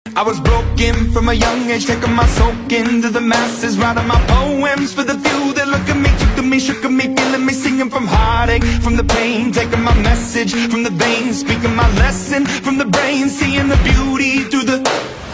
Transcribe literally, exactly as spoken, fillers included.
I was broken from a young age, taking my soak into the masses, writing my poems for the few that look at me, took to me, shook at me, feeling me, singing from heartache, from the pain, taking my message from the veins, speaking my lesson from the brain, seeing the beauty through the